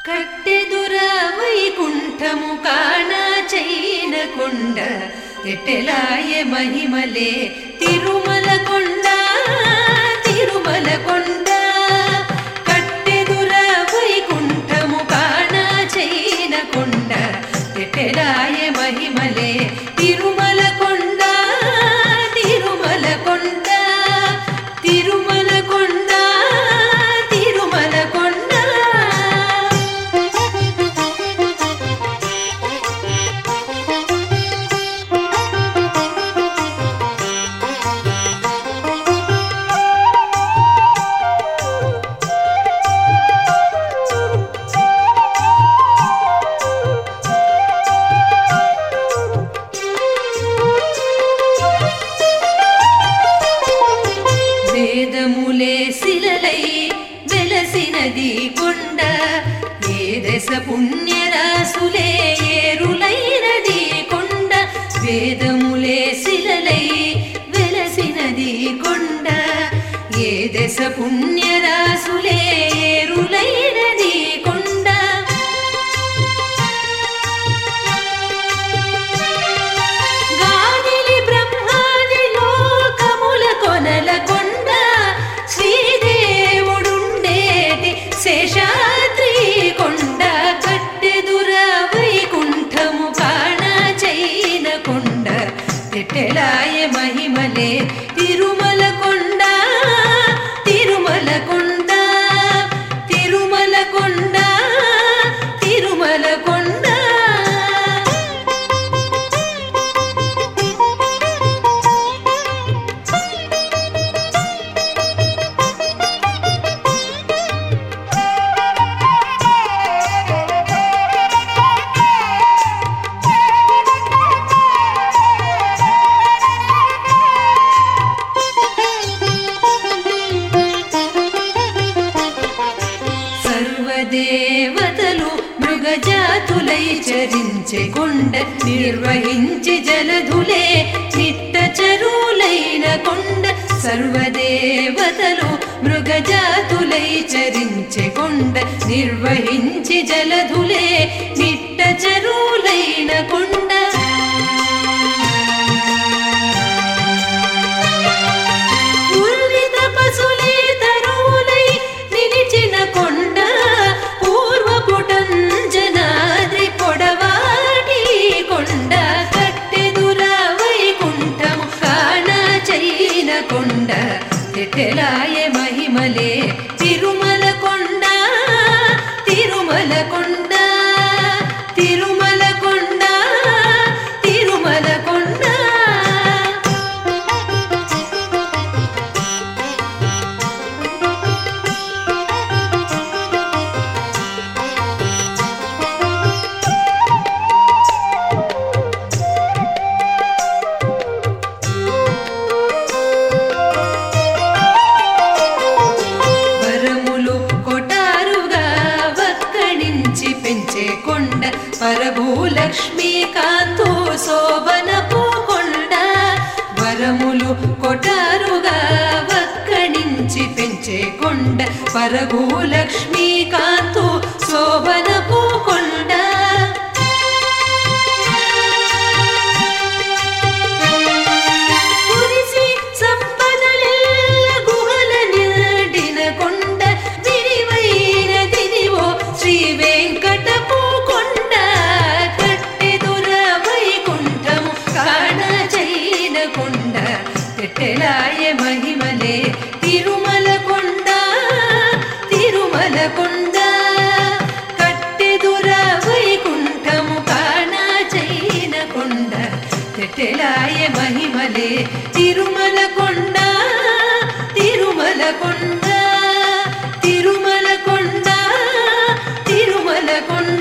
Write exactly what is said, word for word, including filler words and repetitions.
కట్టెదుర వైకుంఠము కానా చైన కొండ ఎట్టెలాయ మహిమలే తిరుమల కొండ తిరుమల కొండ కట్టెదుర వైకుంఠము కానా చైన కొండ ఎట్టెలాయ మహిమలే తిరుమల కొండ తిరుమల కొండ తిరుమల కొండ తిరుమల కొండ వేదములే శిలలై వెలసినది కొండ ఏ దశ పుణ్యరాసులే ఏరులైనది కొండ వేదములే శిలలై వెలసినది కొండ ఏ దశ పుణ్యరాసులే ఏరులైనది కొండ గాదిలి బ్రహ్మాది లోకముల కొనల కొండ శ్రీదేవుడుండేటి శేషాద్రి కొండ కట్టెదుర వైకుంఠము కానా చైన కొండ ఎట్టెలాయ మహిమలే తిరుమల కొండ తిరుమల కొండ తిరుమల కొండ తిరుమల కొండ దేవతలు మృగజాతులై చరించే కొండ నిర్వహించి జలధులే నిట్ట చరులైన కొండ సర్వదేవతలు మృగజాతులై చరించే కొండ నిర్వహించి జలధులే నిట్ట చరులైన కొండ పూర్విత పశులే తరువులై నిలిచిన కొండ జనాద్రి పొడవాటి కొండ కట్టెదుర వైకుంఠము కానా చైన కొండ ఎట్టెలాయ మహిమలే తిరుమల కొండ తిరుమల కొండ తిరుమల కొండ తిరుమల కొండ పరభూలక్ష్మీకాంతు శోభనపు కొండ వరములు కొటారుగా వక్కడించి పెంచే కొండ పరభూలక్ష్మీకాంతు శోభనపు కొండ కురిసి సంపదలెల్ల గుహల నిండిన కొండ విరివైనదిదివో శ్రీ వెంకటపు కొండ ఎట్టెలాయ మహిమలే తిరుమల కొండ తిరుమల కొండ కట్టెదుర వైకుంఠము కానా చైన కొండ ఎట్టెలాయ మహిమలే తిరుమల కొండ తిరుమల కొండ తిరుమల కొండ తిరుమల కొండ